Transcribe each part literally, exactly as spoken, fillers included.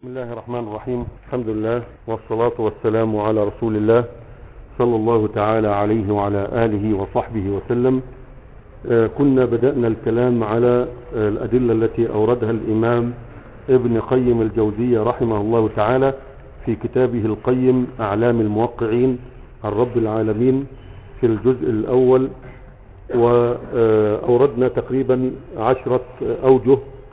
الله الرحمن الرحيم. الحمد لله والصلاة والسلام على رسول الله صلى الله تعالى عليه وعلى آله وصحبه وسلم. آه كنا بدأنا الكلام على آه الأدلة التي أوردها الإمام ابن قيم الجوزية رحمه الله تعالى في كتابه القيم أعلام الموقعين عن رب العالمين في الجزء الأول، وأوردنا تقريبا عشرة أوجه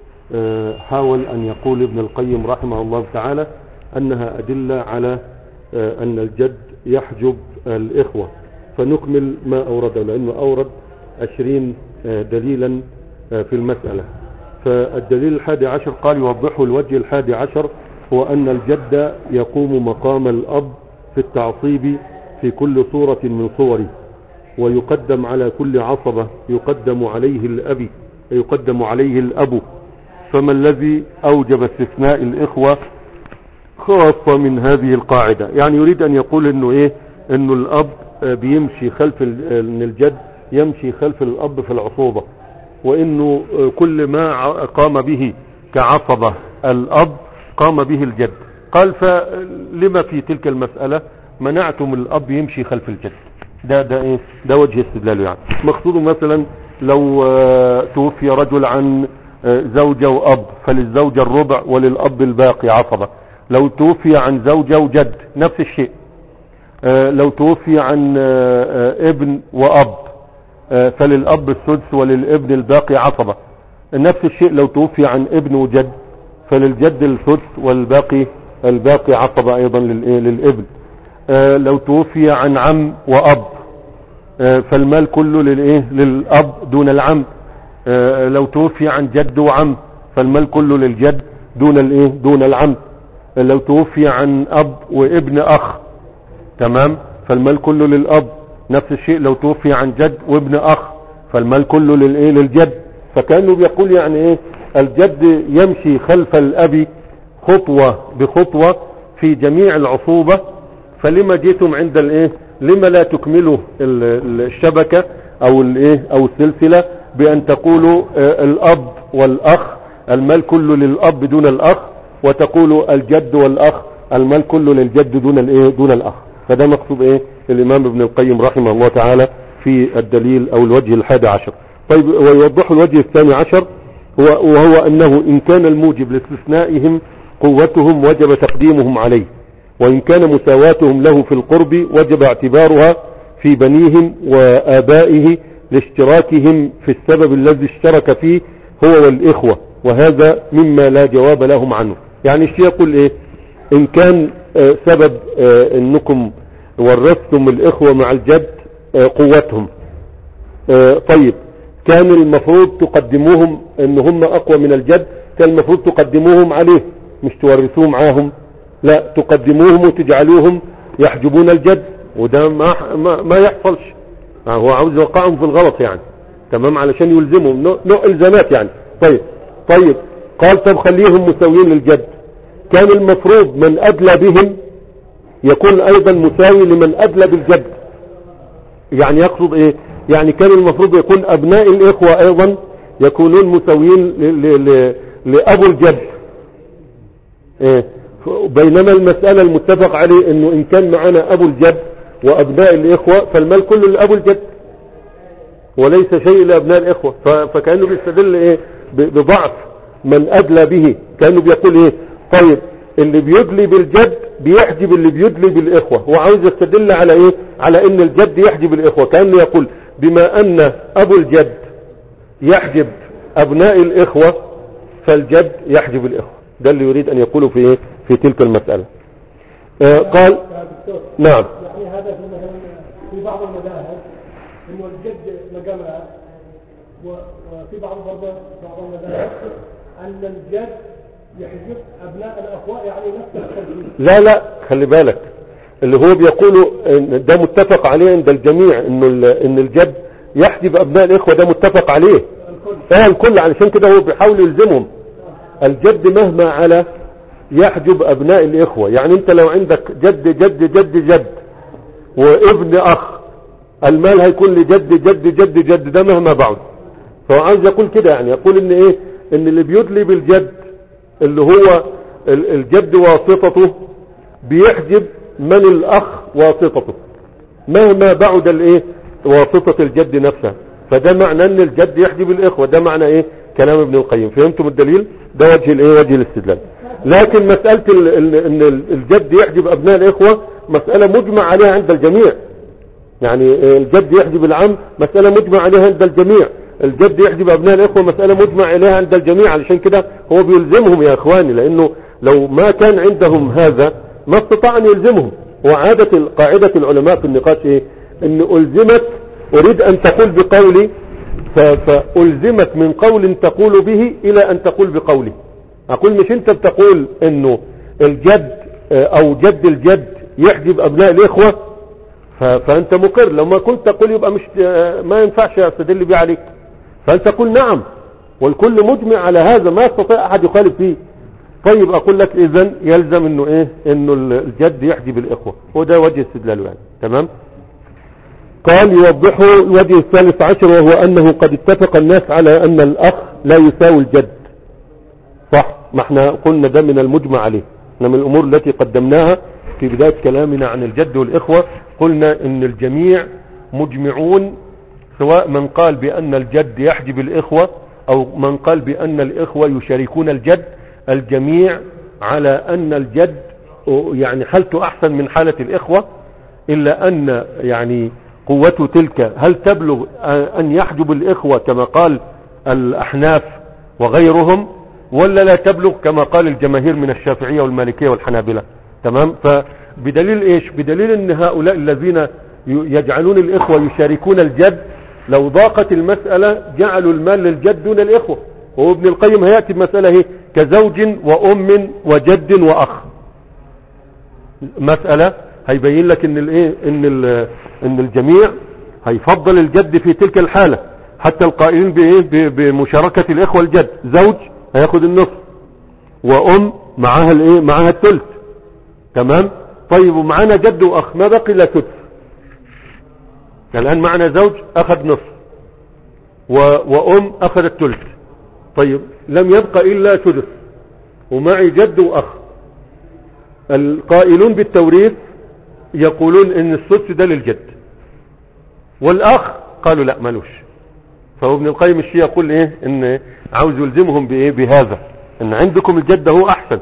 حاول أن يقول ابن القيم رحمه الله تعالى أنها أدلة على أن الجد يحجب الإخوة، فنكمل ما أورده لأنه أورد عشرين دليلا في المسألة. فالدليل الحادي عشر قال يوضحه الوجه الحادي عشر هو أن الجد يقوم مقام الأب في التعصيب في كل صورة من صوره، ويقدم على كل عصبة يقدم عليه الأب يقدم عليه الأب. فما الذي أوجب استثناء الإخوة خاصة من هذه القاعدة؟ يعني يريد أن يقول إنه إيه، إنه الأب بيمشي خلف إن الجد يمشي خلف الأب في العصوبة، وإنه كل ما قام به كعصبة الأب قام به الجد. قال فلما في تلك المسألة منعتم الأب يمشي خلف الجد؟ ده ده إيه؟ ده وجه استدلاله. يعني مقصوده مثلا لو توفي رجل عن زوجة وأب فللزوجة الربع وللأب الباقي عصبة. لو توفي عن زوجة وجد نفس الشيء. لو توفي عن ابن وأب فللأب السدس وللابن الباقي عصبة. نفس الشيء لو توفي عن ابن وجد فللجد السدس والباقي الباقي عصبة أيضا للابن. لو توفي عن عم وأب فالمال كله للإيه للأب دون العم. لو توفي عن جد وعم فالمال كله للجد دون الايه دون العم. لو توفي عن اب وابن اخ تمام فالمال كله للاب. نفس الشيء لو توفي عن جد وابن اخ فالمال كله للايه للجد. فكانه بيقول يعني ايه، الجد يمشي خلف الاب خطوة بخطوة في جميع العصوبة. فلما جيتم عند الايه، لما لا تكملوا الشبكة او الايه او السلسلة بأن تقولوا الأب والأخ المال كله للأب دون الأخ، وتقولوا الجد والأخ المال كله للجد دون الايه دون الأخ. فده مقصود ايه الإمام ابن القيم رحمه الله تعالى في الدليل أو الوجه الحادي عشر. طيب ويوضح الوجه الثاني عشر وهو أنه إن كان الموجب لاستثنائهم قوتهم وجب تقديمهم عليه، وإن كان مساواتهم له في القرب وجب اعتبارها في بنيهم وآبائه لاشتراكهم في السبب الذي اشترك فيه هو والإخوة، وهذا مما لا جواب لهم عنه. يعني الشيء يقول ايه، ان كان آه سبب آه انكم ورثتم الإخوة مع الجد آه قوتهم، آه طيب كان المفروض تقدموهم ان هم اقوى من الجد، كان المفروض تقدموهم عليه مش تورثوه معاهم، لا تقدموهم وتجعلوهم يحجبون الجد، وده ما, ما, ما يحصلش. هو عاوز يوقعهم في الغلط يعني تمام علشان يلزمهم نوع الزامات يعني. طيب طيب قال طب خليهم مساويين للجد. كان المفروض من أدلى بهم يكون أيضا مساوي لمن أدلى بالجد. يعني يقصد إيه، يعني كان المفروض يكون أبناء الإخوة أيضا يكونون مساويين لأبو الجد. إيه؟ بينما المسألة المتفق عليه إنه إن كان معنا أبو الجد وأبناء الإخوة فالمال كله لأبو الجد وليس شيء لأبناء الإخوة. فكأنه بيستدل إيه بضعف من أدلى به. كأنه بيقول إيه، طيب اللي بيدلي بالجد بيحجب اللي بيدلي بالإخوة. هو عاوز يستدل على إيه، على إن الجد يحجب الإخوة. كأنه يقول بما أن أبو الجد يحجب أبناء الإخوة فالجد يحجب الإخوة. ده اللي يريد أن يقوله في إيه في تلك المسألة. آه قال نعم. يعني هذا في مثلا في بعض المذاهب انه الجد مقامها، وفي بعض برضه بعض المذاهب ان الجد يحجب ابناء الاخوة يعني نفس الترتيب. لا لا خلي بالك، اللي هو بيقولوا ده متفق عليه عند الجميع انه ان الجد يحجب ابناء الاخوة، ده متفق عليه الكل. اه الكل، علشان كده هو بيحاول يلزمهم. الجد مهما على يحجب ابناء الاخوة. يعني انت لو عندك جد جد جد جد وابن اخ المال هيكون لجد جد جد جد ده مهما بعد. فهو عايز يقول كده، يعني يقول ان ايه، ان اللي بيدلي بالجد اللي هو الجد واسطته بيحجب من الاخ واسطته مهما بعد الايه واسطة الجد نفسها. فده معنى ان الجد يحجب الاخوة، ده معنى ايه كلام ابن القيم. فهمتم الدليل؟ ده وجه الايه وجه الاستدلال. لكن مسألة ان الجد يحجب ابناء الاخوة مسألة مجمع عليها عند الجميع. يعني الجد يحجب العم مسألة مجمع عليها عند الجميع، الجد يحجب ابناء الاخوة مسألة مجمع عليها عند الجميع. علشان كده هو بيلزمهم يا اخواني، لانه لو ما كان عندهم هذا ما استطاع ان يلزمهم. وعادة قاعدة العلماء في النقاش ايه؟ ان الزمت اريد ان تقول بقولي فالزمت من قول تقول به الى ان تقول بقولي. اقول مش انت بتقول انه الجد او جد الجد يحجب ابناء الاخوة فانت مقر، لو ما كنت تقول يبقى مش ما ينفعش استدل بيه عليك. فانت تقول نعم والكل مجمع على هذا ما يستطيع احد يخالف فيه. طيب اقول لك اذن يلزم انه ايه انه الجد يحجب الاخوة، وده وجه استدلاله يعني. تمام. قال يوضحه الوجه الثالث عشر وهو انه قد اتفق الناس على ان الاخ لا يساوي الجد. صح، ما احنا قلنا ده من المجمع عليه، من الامور التي قدمناها في بداية كلامنا عن الجد والاخوة. قلنا ان الجميع مجمعون، سواء من قال بان الجد يحجب الاخوة او من قال بان الاخوة يشاركون الجد، الجميع على ان الجد يعني حالته احسن من حالة الاخوة، الا ان يعني قوته تلك هل تبلغ ان يحجب الاخوة كما قال الاحناف وغيرهم، ولا لا تبلغ كما قال الجماهير من الشافعية والمالكية والحنابلة. تمام. فبدليل ايش؟ بدليل ان هؤلاء الذين يجعلون الاخوة يشاركون الجد لو ضاقت المسألة جعلوا المال للجد دون الاخوة. وهو ابن القيم هيأتي بمسألة هي كزوج وام وجد واخ، مسألة هيبين لك ان الايه ان ان الجميع هيفضل الجد في تلك الحالة، حتى القائلين بايه بمشاركة الاخوة الجد. زوج هياخد النصف وام معاها الايه معاها الثلث. تمام. طيب ومعانا جد واخ ما بقي الا ثلث. الان معنا زوج اخذ نصف و... وام اخذت ثلث. طيب لم يبقى الا ثلث ومعي جد واخ. القائلون بالتوريث يقولون ان السدس ده للجد، والاخ قالوا لا مالوش. فهو ابن القيم الشيء يقول ايه ان عاوز يلزمهم بايه بهذا، ان عندكم الجد هو احسن،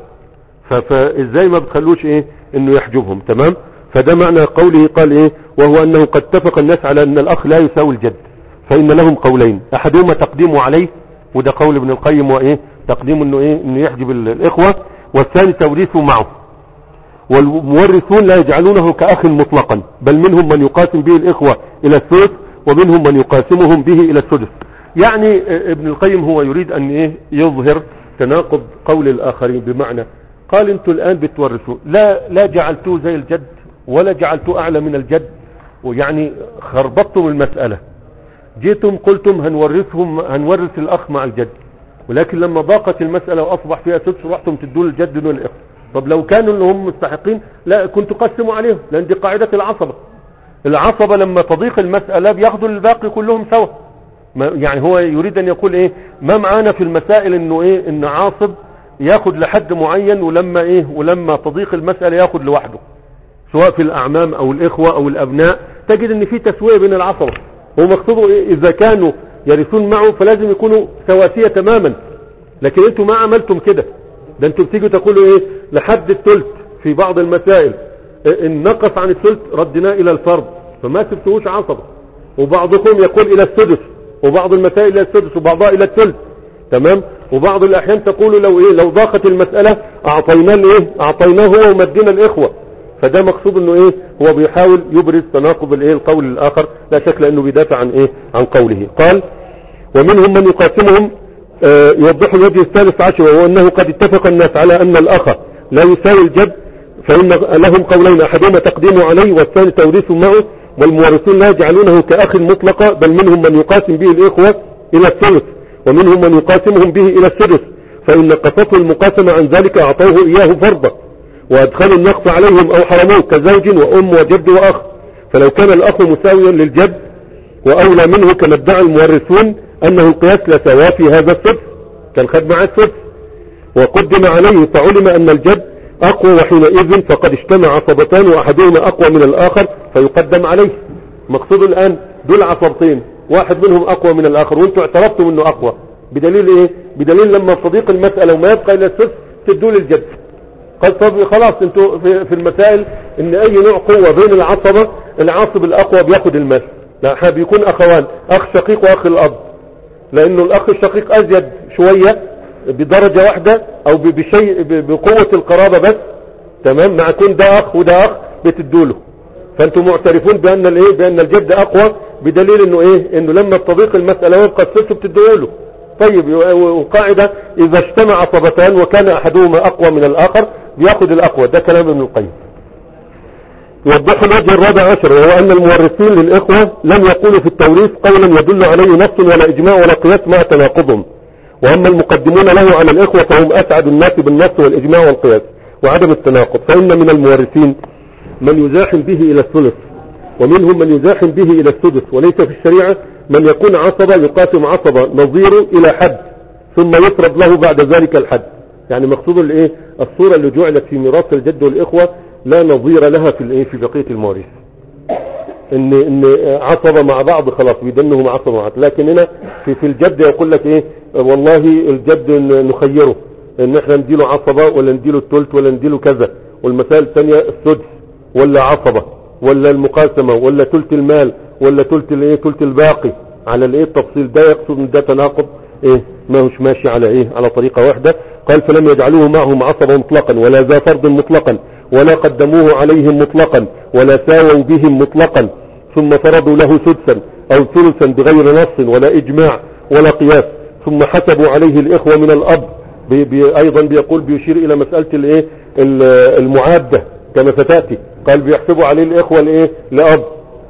فازاي ما بتخلوش ايه انه يحجبهم. تمام. فده معنى قوله قال ايه وهو انه قد اتفق الناس على ان الاخ لا يساوي الجد، فان لهم قولين احدهما تقديمه عليه، وده قول ابن القيم وايه تقديم انه ايه انه يحجب الاخوة، والثاني توريثه معه. والمورثون لا يجعلونه كأخ مطلقا، بل منهم من يقاسم به الإخوة إلى الثلث ومنهم من يقاسمهم به إلى السدس. يعني ابن القيم هو يريد أن إيه يظهر تناقض قول الآخرين، بمعنى قال انتوا الآن بتورثوا لا لا جعلتوه زي الجد ولا جعلتوه أعلى من الجد، ويعني خربطتم المسألة. جيتم قلتم هنورثهم هنورث الأخ مع الجد، ولكن لما ضاقت المسألة وأصبح فيها سدس رحتم تدوا الجد دون الإخوة. طب لو كانوا اللي هم مستحقين لا كنتوا قسموا عليهم، لان دي قاعدة العصبة. العصبة لما تضيق المسألة بياخدوا الباقي كلهم سوا. يعني هو يريد ان يقول ايه ما معانا في المسائل انه ايه ان عاصب ياخد لحد معين، ولما ايه ولما تضيق المسألة ياخد لوحده، سواء في الاعمام او الاخوة او الابناء. تجد ان في تسوية بين العصبة. هو مقصوده إيه؟ اذا كانوا يرثون معه فلازم يكونوا سواسية تماما، لكن انتوا ما عملتم كده. ده انتوا بتيجوا تقولوا ايه لحد الثلث في بعض المسائل، ان نقص عن الثلث ردناه الى الفرض، فما سبتوش عصبة. وبعضكم يقول الى السدس، وبعض المسائل الى السدس وبعضها الى الثلث. تمام. وبعض الاحيان تقولوا لو ايه لو ضاقت المسألة اعطيناه الايه اعطيناه هو ومدينا الاخوة. فده مقصود انه ايه هو بيحاول يبرز تناقض الايه القول الاخر، لا شك لانه بيدافع عن ايه عن قوله. قال ومنهم من يقاسمهم. آه يوضح الوجه الثالث عشر وهو انه قد اتفق الناس على ان الاخ لا يساوي الجد، فان لهم قولين احدهما تقديمه عليه والثاني توريثه معه. والمورثون لا يجعلونه كاخ مطلقا، بل منهم من يقاسم به الاخوة الى الثلث ومنهم من يقاسمهم به الى السدس، فان قصته المقاسمة عن ذلك اعطوه اياه فرضا وادخلوا النقص عليهم او حرموه كزوج وام وجد واخ. فلو كان الاخ مساويا للجد واولى منه كما ادعى المورثون انه القياس لسوا في هذا السدس كان خد معاه السدس، وقدم عليه فعلم أن الجد أقوى، وحينئذ فقد اجتمع عصبتان وأحدهما أقوى من الآخر فيقدم عليه. مقصود الآن دول عصبتين واحد منهم أقوى من الآخر وانتوا اعترفتم أنه أقوى، بدليل إيه؟ بدليل لما صديق المسألة وما يبقى إلى السدس تدوا للجد. قال طب خلاص انتوا في, في المسائل ان اي نوع قوة بين العصبة، العاصب الاقوى بياخد المال. لا، بيكون اخوان، اخ شقيق واخ الاب، لانه الاخ الشقيق ازيد شوية بدرجة واحدة او بشيء بقوة القرابة بس، تمام، مع كون ده اخ وده اخ بتدوله. فانتوا معترفون بان الايه، بان الجد اقوى، بدليل انه ايه، انه لما تضيق المسألة ويبقى السدس بتدوله. طيب، وقاعدة اذا اجتمع عصبتان وكان احدهما اقوى من الاخر بياخد الاقوى. ده كلام ابن القيم. يوضح الوجه الرابع عشر، وهو ان المورثين للاخوة لم يقولوا في التوريث قولا يدل عليه نص ولا اجماع ولا قياس مع تناقضهم، واما المقدمون له على الاخوة فهم اسعد الناس بالنص والاجماع والقياس وعدم التناقض. فان من المورثين من يزاحم به الى الثلث، ومنهم من يزاحم به الى السدس، وليس في الشريعة من يكون عصبة يقاسم عصبة نظيره الى حد ثم يفرض له بعد ذلك الحد. يعني مقصود الايه، الصورة اللي جعلت في ميراث الجد والاخوة لا نظير لها في الايه، في بقية المواريث، ان ان عصبة مع بعض خلاص بيدنهم عصبة مع بعض. لكن هنا في في الجد يقول لك ايه، والله الجد نخيره ان احنا نديله عصبة ولا نديله الثلث ولا نديله كذا، والمسائل الثانية السدس ولا عصبة ولا المقاسمة ولا ثلث المال ولا ثلث الايه، ثلث الباقي على الايه التفصيل. ده يقصد ان ده تناقض ايه، ما هوش ماشي على ايه، على طريقة واحدة. قال فلم يجعلوه معهم عصبا مطلقا ولا ذا فرض مطلقا ولا قدموه عليهم مطلقا ولا ساووا بهم مطلقا ثم فرضوا له سدسا او ثلثا بغير نص ولا اجماع ولا قياس ثم حسبوا عليه الاخوة من الاب. بي بي ايضا بيقول بيشير الى مسألة الايه، المعادة كما ستأتي. قال بيحسبوا عليه الاخوة الايه، لاب،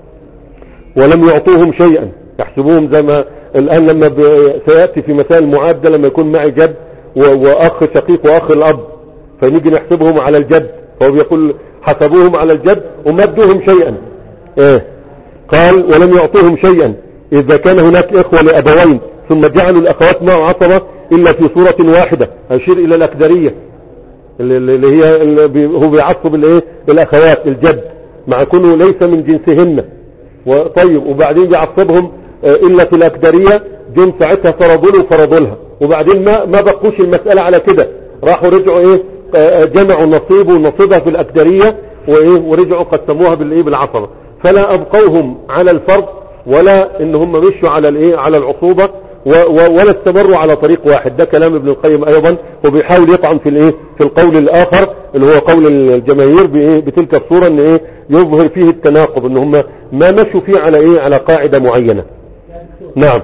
ولم يعطوهم شيئا، يحسبوهم زي ما الان لما سيأتي في مسائل المعادة لما يكون معي جد واخ شقيق واخ الاب فنيجي نحسبهم على الجد، فهو بيقول حسبوهم على الجد وما ادوهم شيئا. ايه، قال ولم يعطوهم شيئا اذا كان هناك اخوة لابوين ثم جعلوا الاخوات معه عصبة الا في صورة واحدة. اشير الى الاكدرية اللي هي اللي هو بيعصب الايه، الاخوات الجد مع كونه ليس من جنسهن. وطيب وبعدين بيعصبهم الا في الاكدرية، جم ساعتها فرضوا له فرضوا لها، وبعدين ما ما بقوش المسألة على كده، راحوا رجعوا ايه، جمعوا نصيب ونصيبها في الاكدرية وايه، ورجعوا قسموها بالايه، بالعصبة. فلا ابقوهم على الفرض ولا ان هم مشوا على الايه، على العصوبة، ولا استمروا على طريق واحد. ده كلام ابن القيم ايضا، وبيحاول يطعن في الايه، في القول الاخر اللي هو قول الجماهير بايه، بتلك الصورة ان ايه، يظهر فيه التناقض، ان هم ما مشوا فيه على ايه، على قاعدة معينة. نعم.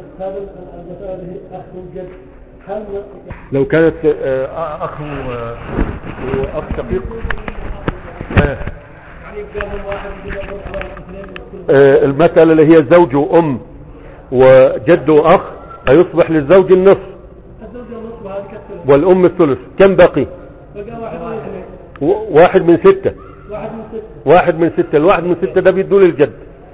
لو كانت اخ واخ شقيق المسألة اللي هي زوج وام وجد واخ هيصبح للزوج النصف والام الثلث. كم بقي؟ واحد من ستة. واحد من ستة. الواحد من ستة ده بيدول الجد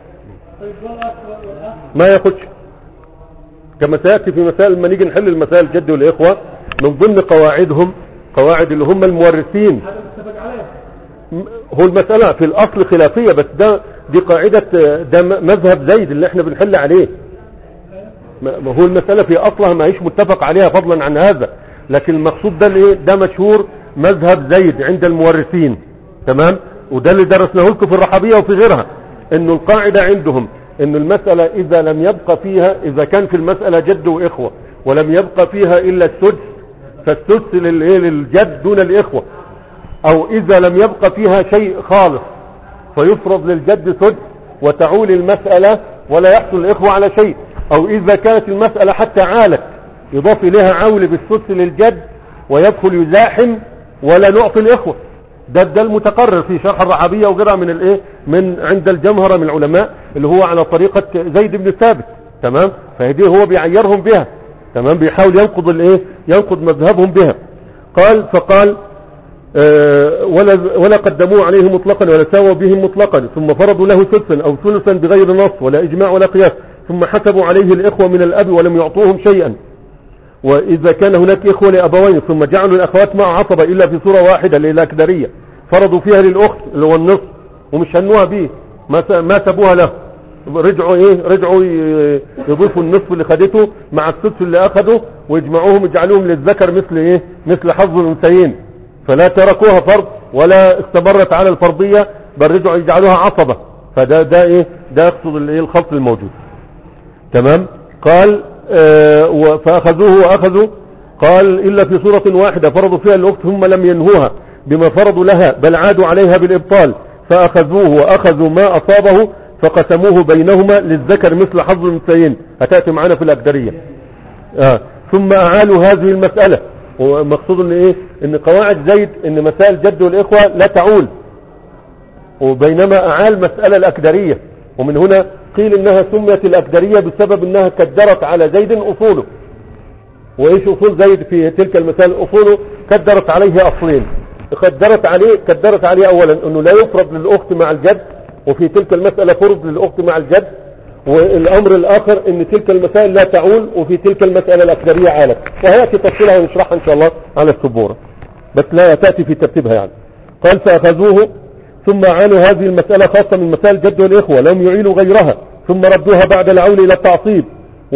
ما ياخدش، كما سيأتي في مسائل لما نيجي نحل المسائل الجد والإخوة من ضمن قواعدهم قواعد اللي هم المورثين. هو المسألة في الأصل خلافية، بس ده دي قاعدة، ده مذهب زيد اللي احنا بنحل عليه. ما هو المسألة في أصلها ما هيش متفق عليها فضلا عن هذا، لكن المقصود ده الايه، ده مشهور مذهب زيد عند المورثين، تمام. وده اللي درسناه لكم في الرحبية وفي غيرها، انه القاعدة عندهم ان المسألة اذا لم يبقى فيها، اذا كان في المسألة جد واخوة ولم يبقى فيها الا السدس، فالسدس للجد دون الاخوة، او اذا لم يبقى فيها شيء خالص فيفرض للجد سدس وتعول المسألة ولا يحصل الاخوة على شيء، او اذا كانت المسألة حتى عالت يضاف اليها عول بالسدس للجد ويدخل يزاحم ولا نعطي الاخوة. ده ده المتقرر في شرح الرحبية وغيرها من الايه، من عند الجمهرة من العلماء اللي هو على طريقة زيد بن ثابت، تمام. فهذه هو بيعيرهم بها، تمام، بيحاول ينقض الايه، ينقض مذهبهم بها. قال فقال آه ولا ولا قدموه عليه مطلقا ولا ساووا بهم مطلقا ثم فرضوا له ثلثا او ثلثا بغير نص ولا اجماع ولا قياس ثم حسبوا عليه الاخوة من الاب ولم يعطوهم شيئا وإذا كان هناك إخوة لأبوين ثم جعلوا الأخوات مع عصبة إلا في صورة واحدة اللي هي الأكدرية، فرضوا فيها للأخت اللي هو النصف ومش هنوها به، ما سابوها له، رجعوا ايه رجعوا يضيفوا النصف اللي خدته مع السدس اللي اخده ويجمعوهم يجعلوهم للذكر مثل ايه مثل حظ الانثيين، فلا تركوها فرض ولا استمرت على الفرضية، بل رجعوا يجعلوها عصبة. فده ده ايه ده يقصد الايه الخلط الموجود. تمام. قال آه فاخذوه واخذوا، قال الا في صورة واحدة فرضوا فيها الاخت ثم لم ينهوها بما فرضوا لها بل عادوا عليها بالابطال، فاخذوه واخذوا ما اصابه فقسموه بينهما للذكر مثل حظ الانثيين، هتأتي معنا في الأكدرية. آه. ثم أعالوا هذه المسألة، ومقصود ان ايه ان قواعد زيد ان مسائل الجد والإخوة لا تعول، وبينما أعال مسألة الأكدرية، ومن هنا قيل انها سميت الأكدرية بسبب انها كدرت على زيد أصوله. وايش أصول زيد في تلك المسائل؟ أصوله كدرت عليه أصلين، كدرت عليه كدرت عليه أولا انه لا يفرض للأخت مع الجد، وفي تلك المسألة فرض للأخت مع الجد، والأمر الآخر ان تلك المسائل لا تعول، وفي تلك المسألة الأكدرية عالت، وهيأتي تفصيلها ونشرحها إن شاء الله على السبورة، بس لا تأتي في ترتيبها يعني. قال فأخذوه ثم عانوا هذه المسألة خاصة من مسائل الجد والإخوة، لم يعينوا غيرها ثم ردوها بعد العول إلى التعصيب،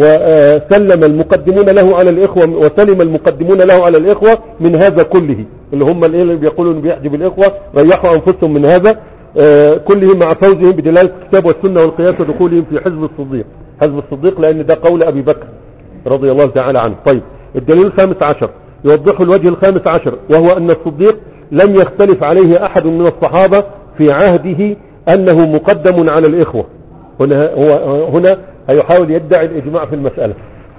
وسلم المقدمون له على الإخوة وسلم المقدمون له على الإخوة من هذا كله، اللي هم اللي بيقولون بيحجب الإخوة ريحوا أنفسهم من هذا كلهم مع فوزهم بدلالة الكتاب والسنة والقياس ودخولهم في حزب الصديق، حزب الصديق لأن ده قول أبي بكر رضي الله تعالى عنه. طيب الدليل الخامس عشر يوضح الوجه الخامس عشر، وهو أن الصديق لم يختلف عليه أحد من الصحابة في عهده أنه مقدم على الإخوة. هنا هو هنا هيحاول يدعي الإجماع في المسألة،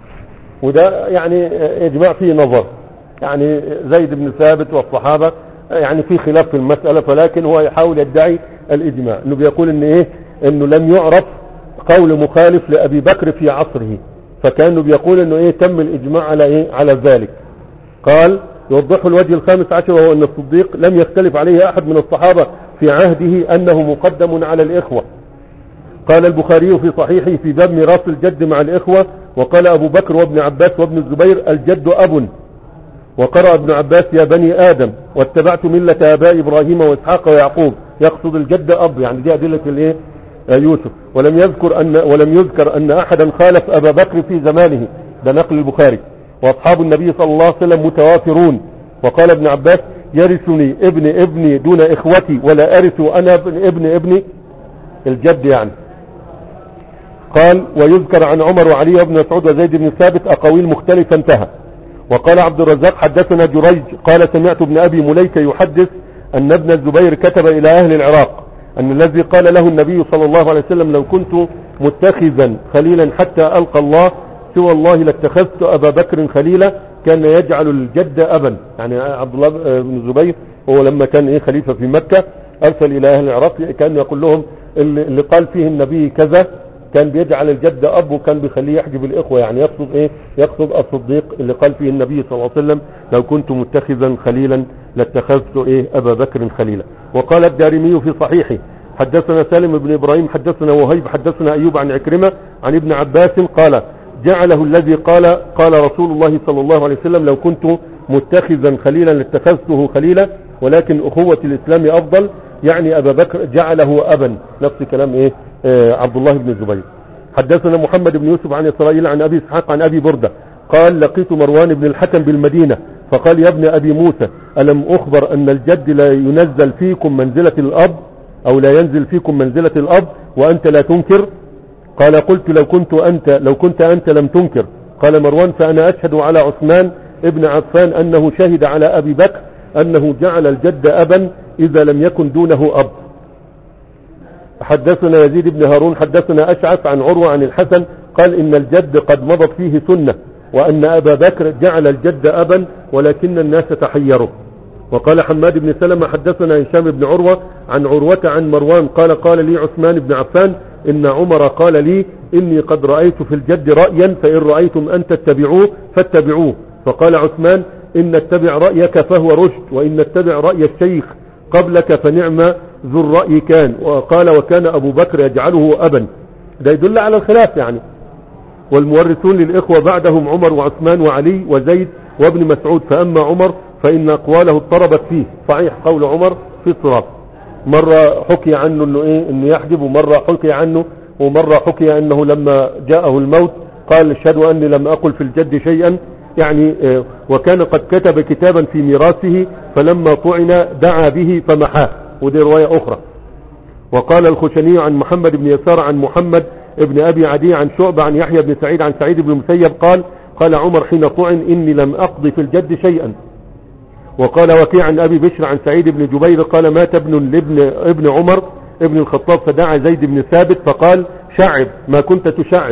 وده يعني إجماع فيه نظر، يعني زيد بن ثابت والصحابة يعني في خلاف في المسألة، فلكن هو يحاول يدعي الإجماع، انه بيقول ان ايه انه لم يعرف قول مخالف لأبي بكر في عصره، فكانه بيقول انه ايه تم الإجماع على ايه على ذلك. قال يوضح الوجه الخامس عشر، وهو ان الصديق لم يختلف عليه احد من الصحابة في عهده انه مقدم على الإخوة. قال البخاري في صحيحه في باب ميراث الجد مع الإخوة، وقال أبو بكر وابن عباس وابن الزبير الجد أب، وقرأ ابن عباس يا بني آدم واتبعت ملة آباء إبراهيم وإسحاق ويعقوب، يقصد الجد أب، يعني دي أدلة الايه يوسف. ولم يذكر أن ولم يذكر أن أحدا خالف أبا بكر في زمانه، ده نقل البخاري. وأصحاب النبي صلى الله عليه وسلم متوافرون. وقال ابن عباس يرثني ابن ابني دون إخوتي ولا أرث أنا ابن ابن ابني، الجد يعني. قال ويذكر عن عمر وعلي وابن مسعود وزيد بن ثابت أقاويل مختلفة، انتهى. وقال عبد الرزاق حدثنا جريج قال سمعت ابن أبي مليكة يحدث أن ابن الزبير كتب إلى أهل العراق أن الذي قال له النبي صلى الله عليه وسلم لو كنت متخذا خليلا حتى ألقى الله سوى الله لاتخذت أبا بكر خليلا، كان يجعل الجد أبا، يعني عبد الله بن الزبير هو لما كان إيه خليفة في مكة أرسل إلى أهل العراق، كان يقول لهم اللي قال فيه النبي كذا، كان بيجعل الجد أب وكان بيخليه يحجب الإخوة، يعني يقصد إيه يقصد الصديق اللي قال فيه النبي صلى الله عليه وسلم لو كنت متخذا خليلا لاتخذت إيه أبا بكر خليلا. وقال الدارمي في صحيحه حدثنا سالم بن إبراهيم حدثنا وهيب حدثنا أيوب عن عكرمة عن ابن عباس قال جعله الذي قال قال رسول الله صلى الله عليه وسلم لو كنت متخذا خليلا لاتخذته خليلا ولكن أخوة الإسلام أفضل، يعني أبا بكر جعله أبا، نفس كلام إيه آه عبد الله بن الزبير. حدثنا محمد بن يوسف عن إسرائيل عن أبي إسحاق عن أبي بردة قال لقيت مروان بن الحكم بالمدينة فقال يا ابن أبي موسى ألم أخبر أن الجد لا ينزل فيكم منزلة الأب أو لا ينزل فيكم منزلة الأب وأنت لا تنكر؟ قال قلت لو كنت أنت لو كنت أنت لم تنكر. قال مروان فأنا أشهد على عثمان ابن عفان أنه شهد على أبي بكر أنه جعل الجد أبا إذا لم يكن دونه أب. حدثنا يزيد بن هارون حدثنا أشعث عن عروة عن الحسن قال إن الجد قد مضت فيه سنة وأن أبا بكر جعل الجد أبا ولكن الناس تحيروا. وقال حماد بن سلمة حدثنا هشام بن عروة عن عروة عن مروان قال قال لي عثمان بن عفان إن عمر قال لي إني قد رأيت في الجد رأيا فإن رأيتم أن تتبعوه فاتبعوه. فقال عثمان إن اتبع رأيك فهو رشد وإن اتبع رأي الشيخ قبلك فنعم ذو الرأي كان. وقال وكان أبو بكر يجعله أبا، ده يدل على الخلاف يعني والمورثون للإخوة بعدهم عمر وعثمان وعلي وزيد وابن مسعود، فأما عمر فإن أقواله اضطربت فيه. صحيح قول عمر في اضطراب، مرة حكي عنه انه ايه انه يحجب، ومرة حكي عنه ومرة حكي انه لما جاءه الموت قال اشهد اني لم اقل في الجد شيئا، يعني اه وكان قد كتب كتابا في ميراثه فلما طعن دعا به فمحاه، ودي رواية اخرى. وقال الخشني عن محمد بن يسار عن محمد ابن ابي عدي عن شعبة عن يحيى بن سعيد عن سعيد بن المسيب قال قال عمر حين طعن اني لم اقضي في الجد شيئا. وقال وكيع عن ابي بشر عن سعيد بن جبير قال مات ابن لابن ابن عمر ابن الخطاب فدعا زيد بن ثابت فقال شعب ما كنت تشعب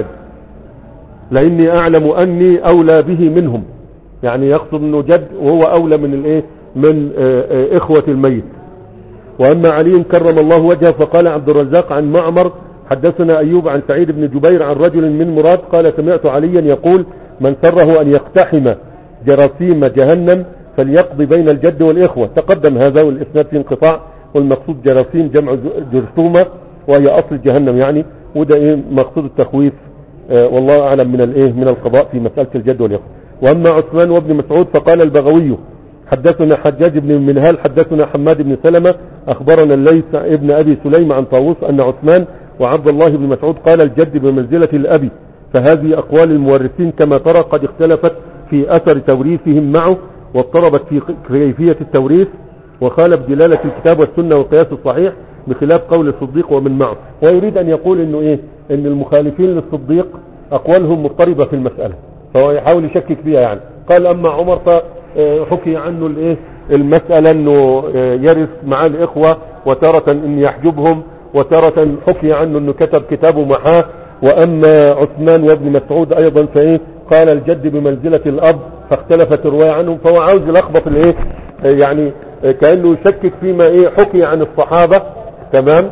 لاني اعلم اني اولى به منهم، يعني يقصد انه جد وهو اولى من الايه من اخوة الميت. واما علي كرم الله وجهه فقال عبد الرزاق عن معمر حدثنا ايوب عن سعيد بن جبير عن رجل من مراد قال سمعت عليا يقول من سره ان يقتحم جراثيم جهنم فليقضي بين الجد والإخوة. تقدم هذا والإسناد في انقطاع، والمقصود جراثيم جمع جرثومة وهي أصل جهنم يعني، وده إيه مقصود التخويف آه والله أعلم من الإيه من القضاء في مسألة الجد والإخوة. وأما عثمان وابن مسعود فقال البغوي حدثنا حجاج بن منهال حدثنا حماد بن سلمة أخبرنا الليث ابن أبي سليم عن طاووس أن عثمان وعبد الله بن مسعود قال الجد بمنزلة الأبي. فهذه أقوال المورثين كما ترى قد اختلفت في أثر توريثهم معه، واضطربت في كيفية التوريث، وخالف دلالة الكتاب والسنة والقياس الصحيح بخلاف قول الصديق ومن معه. ويريد أن يقول إنه إيه إن المخالفين للصديق أقوالهم مضطربة في المسألة، فهو يحاول يشكك فيها يعني. قال أما عمر فحكي عنه الإيه المسألة إنه يرث مع الإخوة، وتارة إن يحجبهم، وتارة حكي عنه إنه كتب كتابه محاه. وأما عثمان وابن مسعود أيضا فإيه قال الجد بمنزلة الأب، فاختلفت الرواية عنهم، فهو عاوز يلخبط الايه يعني كأنه يشكك فيما ايه حكي عن الصحابة، تمام،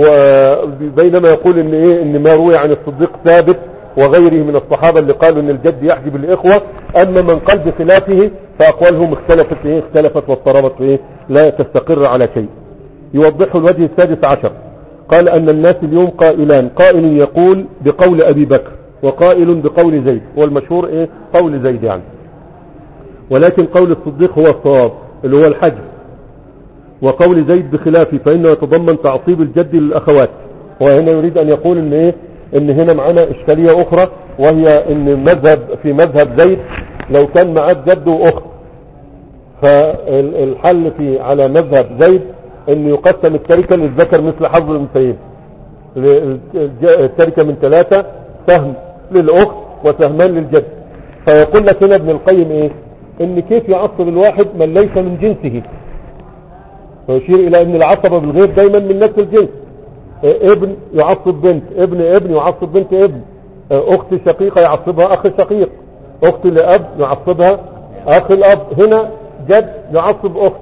وبينما يقول ان ايه ان ما روي عن الصديق ثابت وغيره من الصحابة اللي قالوا ان الجد يحجب الإخوة. اما من قال بخلافه فاقوالهم اختلفت ايه اختلفت واضطربت ايه لا تستقر على شيء. يوضحه الوجه السادس عشر قال ان الناس اليوم قائلان، قائل يقول بقول ابي بكر وقائل بقول زيد، والمشهور ايه قول زيد يعني، ولكن قول الصديق هو الصواب اللي هو الحجب، وقول زيد بخلافه فإنه يتضمن تعصيب الجد للأخوات. وهنا يريد أن يقول إن إيه إن هنا معنا إشكالية أخرى، وهي إن مذهب في مذهب زيد لو كان معاه جد وأخت، فالحل في على مذهب زيد إن يقسم التركة للذكر مثل حظ الأنثيين، التركة من ثلاثة، سهم للأخت وسهمان للجد. فيقول لك هنا ابن القيم إيه ان كيف يعصب الواحد من ليس من جنسه، ويشير الى ان العصبة بالغير دايما من نفس الجنس. ابن يعصب بنت، ابن ابن يعصب بنت ابن، اخت شقيقة يعصبها اخ شقيق، اخت لاب يعصبها اخ الاب. هنا جد يعصب اخت،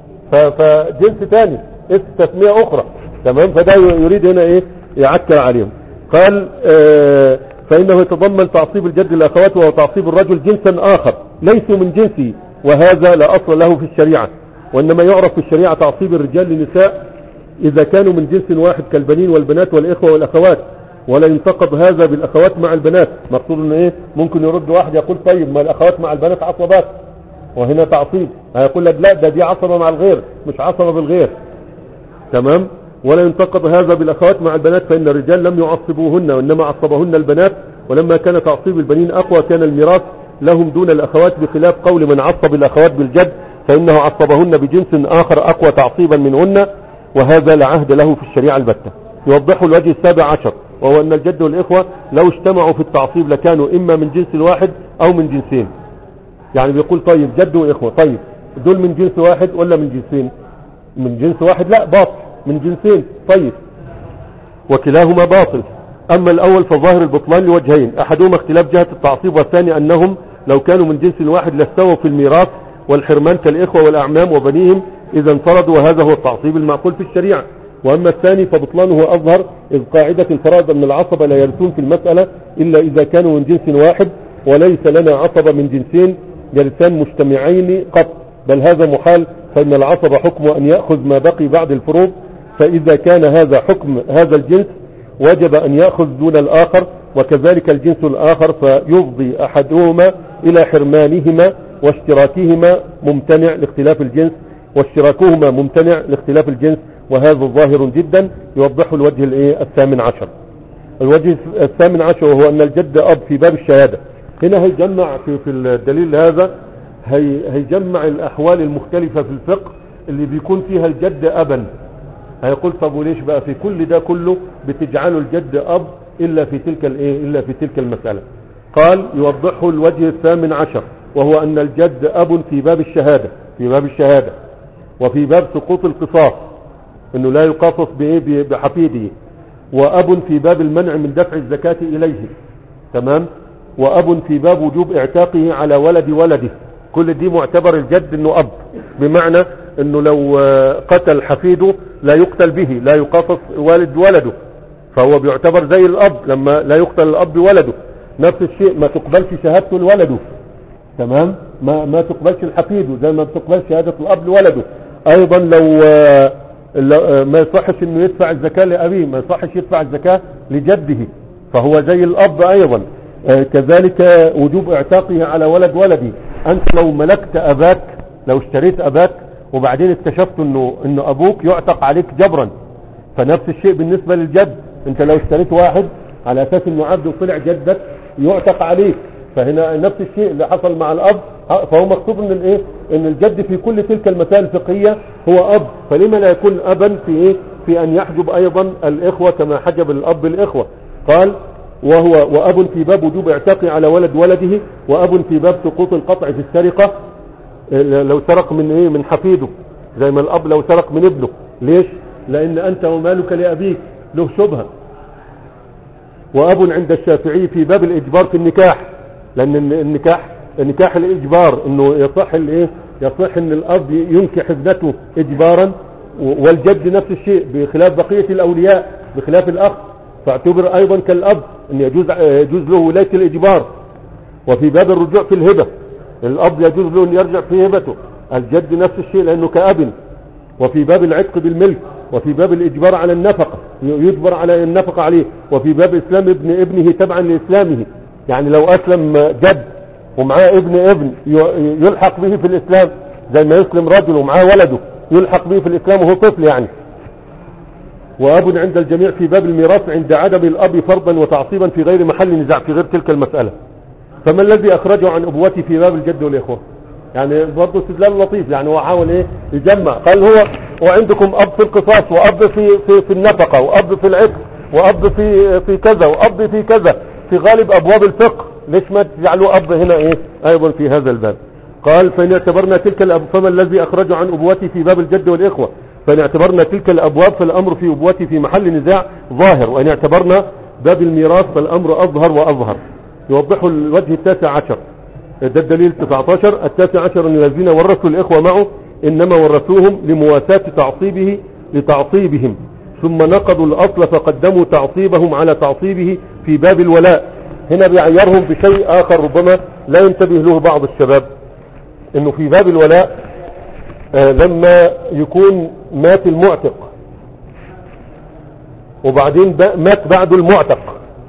فجنس ثاني اسم تسمية اخرى، تمام. فده يريد هنا ايه يعكر عليهم. قال اه فانه يتضمن تعصيب الجد للاخوات، وهو تعصيب الرجل جنسا اخر ليسوا من جنسه، وهذا لا اصل له في الشريعة. وانما يعرف في الشريعة تعصيب الرجال للنساء اذا كانوا من جنس واحد كالبنين والبنات والاخوة والاخوات، ولا ينتقض هذا بالاخوات مع البنات. مقصود ان ايه ممكن يرد واحد يقول طيب ما الاخوات مع البنات عصبات، وهنا تعصيب. هيقول لك لا ده دي عصبة مع الغير مش عصبة بالغير، تمام. ولا ينتقض هذا بالاخوات مع البنات فان الرجال لم يعصبوهن وانما عصبهن البنات، ولما كان تعصيب البنين اقوى كان الميراث لهم دون الاخوات، بخلاف قول من عصب الاخوات بالجد فانه عصبهن بجنس اخر اقوى تعصيبا منهن، وهذا لا عهد له في الشريعة البتة. يوضحه الوجه السابع عشر، وهو ان الجد والاخوة لو اجتمعوا في التعصيب لكانوا اما من جنس واحد او من جنسين. يعني بيقول طيب جد واخوة، طيب دول من جنس واحد ولا من جنسين؟ من جنس واحد لا باطل، من جنسين طيب، وكلاهما باطل. اما الاول فظاهر البطلان لوجهين، احدهما اختلاف جهة التعصيب، والثاني انهم لو كانوا من جنس واحد لاستووا في الميراث والحرمان كالاخوة والاعمام وبنيهم اذا انفردوا، وهذا هو التعصيب المعقول في الشريعة. واما الثاني فبطلانه اظهر، اذ قاعدة الفرائض ان العصبة لا يرثون في المسألة الا اذا كانوا من جنس واحد، وليس لنا عصبة من جنسين يرثان مجتمعين قط، بل هذا محال، فان العصبة حكم ان يأخذ ما بقي بعد الفروض، فاذا كان هذا حكم هذا الجنس وجب ان يأخذ دون الاخر، وكذلك الجنس الآخر، فيفضي أحدهما إلى حرمانهما واشتراكهما ممتنع لاختلاف الجنس واشتراكهما ممتنع لاختلاف الجنس، وهذا ظاهر جدا يوضحه الوجه الايه الثامن عشر. الوجه الثامن عشر وهو أن الجد أب في باب الشهادة. هنا هيجمع في, في الدليل هذا هي هيجمع الأحوال المختلفة في الفقه اللي بيكون فيها الجد أبا. هيقول طب وليش بقى في كل ده كله بتجعله الجد أب إلا في تلك الايه إلا في تلك المسألة؟ قال يوضحه الوجه الثامن عشر وهو أن الجد أب في باب الشهادة في باب الشهادة وفي باب سقوط القصاص، انه لا يقاصص بايه بحفيده، وأب في باب المنع من دفع الزكاة إليه، تمام، وأب في باب وجوب اعتاقه على ولد ولده. كل دي معتبر الجد انه أب، بمعنى انه لو قتل حفيده لا يقتل به، لا يقاصص والد ولده، فهو بيعتبر زي الأب لما لا يقتل الأب ولده. نفس الشيء ما تقبلش شهادته لولده، تمام، ما ما تقبلش الحفيده زي ما بتقبل شهادة الأب لولده. أيضا لو ما يصحش انه يدفع الزكاة لأبيه، ما يصحش يدفع الزكاة لجده، فهو زي الأب أيضا. كذلك وجوب اعتاقه على ولد ولدي. أنت لو ملكت أباك، لو اشتريت أباك وبعدين اكتشفت انه انه أبوك يعتق عليك جبرا، فنفس الشيء بالنسبة للجد. انت لو اشتريت واحد على أساس انه عبد وطلع جدك يعتق عليك، فهنا نفس الشيء اللي حصل مع الأب. فهو مكتوب ان الايه ان الجد في كل تلك المسائل الفقهية هو أب، فلما لا يكون أبا في ايه في ان يحجب ايضا الإخوة كما حجب الأب الإخوة. قال وهو وأب في باب وجوب اعتاقه على ولد ولده، وأب في باب سقوط القطع في السرقة لو سرق من ايه من حفيده، زي ما الأب لو سرق من ابنه. ليش؟ لأن أنت ومالك لأبيك له شبهة. وأب عند الشافعي في باب الإجبار في النكاح، لأن النكاح نكاح الإجبار انه يصح الايه يصح ان الأب ينكح ابنته إجبارا، والجد نفس الشيء بخلاف بقية الأولياء بخلاف الأخ، فاعتبر أيضا كالأب ان يجوز يجوز له ولاية الإجبار. وفي باب الرجوع في الهبة الأب يجوز له ان يرجع في هبته، الجد نفس الشيء لأنه كأب. وفي باب العتق بالملك، وفي باب الإجبار على النفقة يجبر على النفقة عليه، وفي باب إسلام ابن ابنه تبعا لإسلامه، يعني لو أسلم جد ومعاه ابن ابن يلحق به في الإسلام، زي ما يسلم رجل ومعاه ولده يلحق به في الإسلام وهو طفل يعني. وأب عند الجميع في باب الميراث عند عدم الأب فرضا وتعصيبا في غير محل نزاع في غير تلك المسألة. فما الذي أخرجه عن أبوته في باب الجد والإخوة؟ يعني برضه استدلال لطيف، يعني هو حاول ايه يجمع. قال هو وعندكم أب في القصاص، وأب في في في النفقة، وأب في العتق، وأب في في كذا، وأب في كذا في غالب أبواب الفقه، ليش ما تجعلوا أب هنا ايه أيضا في هذا الباب؟ قال فإن اعتبرنا تلك الأب فما الذي أخرجه عن أبوته في باب الجد والإخوة؟ فإن اعتبرنا تلك الأبواب فالأمر في أبوته في محل نزاع ظاهر، وإن اعتبرنا باب الميراث فالأمر أظهر وأظهر. يوضحه الوجه التاسع عشر، ده الدليل تسعة عشر. التاسع عشر أن الذين ورثوا الإخوة معه إنما ورثوهم لمواساة تعصيبه لتعصيبهم، ثم نقضوا الأصل فقدموا تعصيبهم على تعصيبه في باب الولاء. هنا بيعيرهم بشيء آخر ربما لا ينتبه له بعض الشباب، إنه في باب الولاء آه لما يكون مات المعتق وبعدين مات بعد المعتق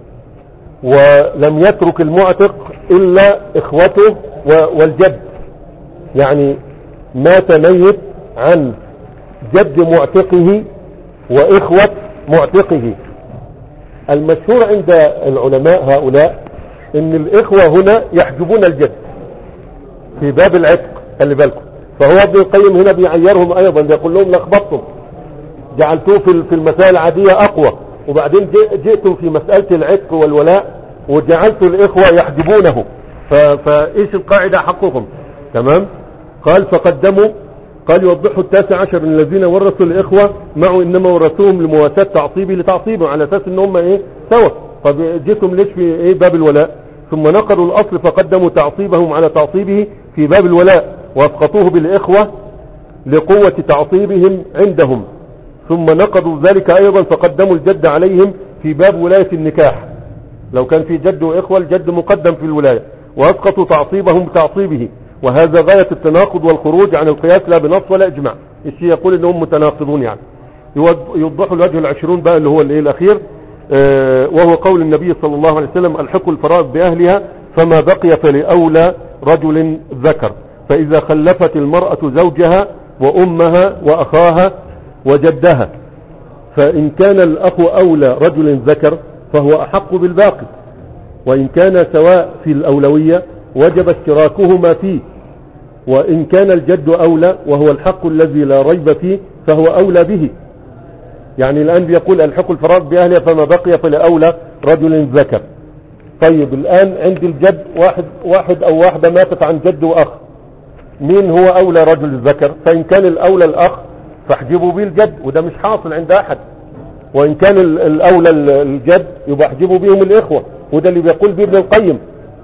ولم يترك المعتق إلا إخوته والجد، يعني مات ميت عن جد معتقه وإخوة معتقه. المشهور عند العلماء هؤلاء إن الإخوة هنا يحجبون الجد في باب العتق، خلي بالكم. فهو ابن القيم هنا بيعيرهم أيضا، بيقول لهم لخبطتم، جعلتوه في المسائل العادية أقوى، وبعدين جئتم في مسألة العتق والولاء وجعلتوا الإخوة يحجبونه، فإيش القاعدة حقكم؟ تمام. قال فقدموا، قال يوضحوا التاسع عشر ان الذين ورثوا الإخوة معه إنما ورثوهم لمواساة تعصيبه لتعصيبه، على أساس إن هم إيه سوا. طب جيتم ليش في إيه باب الولاء؟ ثم نقضوا الأصل فقدموا تعصيبهم على تعصيبه في باب الولاء، واسقطوه بالإخوة لقوة تعصيبهم عندهم، ثم نقضوا ذلك أيضا فقدموا الجد عليهم في باب ولاية النكاح. لو كان في جد وإخوة الجد مقدم في الولاية، واسقطوا تعصيبهم بتعصيبه، وهذا غاية التناقض والخروج عن القياس لا بنص ولا إجماع. الشيء يقول إنهم متناقضون يعني. يوضحوا الوجه العشرون بقى اللي هو الايه الأخير، آه وهو قول النبي صلى الله عليه وسلم الحقوا الفرائض بأهلها فما بقي فلأولى رجل ذكر. فإذا خلفت المرأة زوجها وأمها وأخاها وجدها، فإن كان الأخ أولى رجل ذكر فهو أحق بالباقي، وإن كان سواء في الأولوية وجب اشتراكهما فيه، وإن كان الجد أولى وهو الحق الذي لا ريب فيه فهو أولى به. يعني الآن بيقول الحق الفرائض بأهلها فما بقي فلأولى رجل ذكر. طيب الآن عند الجد واحد, واحد أو واحدة ماتت عن جد وأخ، مين هو أولى رجل ذكر؟ فإن كان الأولى الأخ فاحجبوا به الجد، وده مش حاصل عند أحد. وإن كان الأولى الجد يبقى احجبوا بهم الإخوة، وده اللي بيقول به ابن القيم.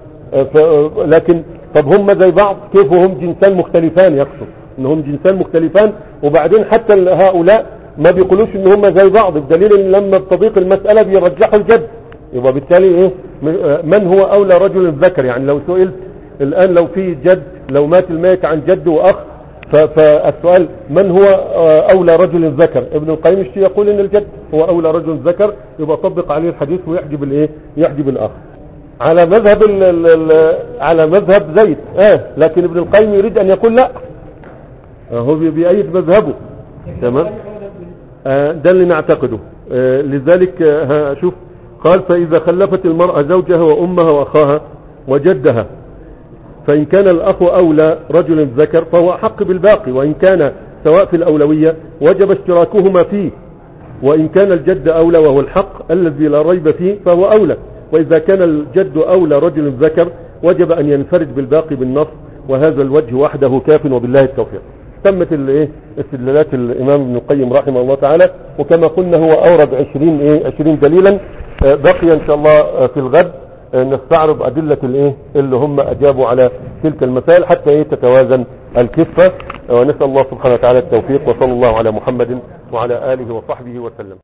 لكن طب هم زي بعض؟ كيف هم جنسان مختلفان؟ يقصد انهم جنسان مختلفان، وبعدين حتى هؤلاء ما بيقولوش ان هم زي بعض، الدليل ان لما بتضيق المسألة بيرجحوا الجد. يبقى بالتالي ايه من هو اولى رجل ذكر؟ يعني لو سئلت الان لو في جد، لو مات الميت عن جد واخ، فالسؤال من هو اولى رجل ذكر؟ ابن القيم يقول ان الجد هو اولى رجل ذكر، يبقى طبق عليه الحديث ويحجب الايه؟ يحجب الاخ على مذهب ال ال على مذهب زيد. اه لكن ابن القيم يريد ان يقول لا، هو بيأيد مذهبه. تمام. آه ده اللي نعتقده. آه لذلك آه شوف قال فإذا خلفت المرأة زوجها وأمها وأخاها وجدها، فإن كان الأخ أولى رجل ذكر فهو أحق بالباقي، وإن كان سواء في الأولوية وجب اشتراكهما فيه، وإن كان الجد أولى وهو الحق الذي لا ريب فيه فهو أولى، وإذا كان الجد أولى رجل ذكر وجب أن ينفرد بالباقي بالنص، وهذا الوجه وحده كاف وبالله التوفيق. تمت الايه استدلالات الإمام ابن القيم رحمه الله تعالى، وكما قلنا هو أورد عشرين ايه عشرين دليلا. بقي إن شاء الله في الغد نستعرض أدلة الايه اللي هم أجابوا على تلك المسائل حتى ايه تتوازن الكفة. ونسأل الله سبحانه وتعالى التوفيق، وصلى الله على محمد وعلى آله وصحبه وسلم.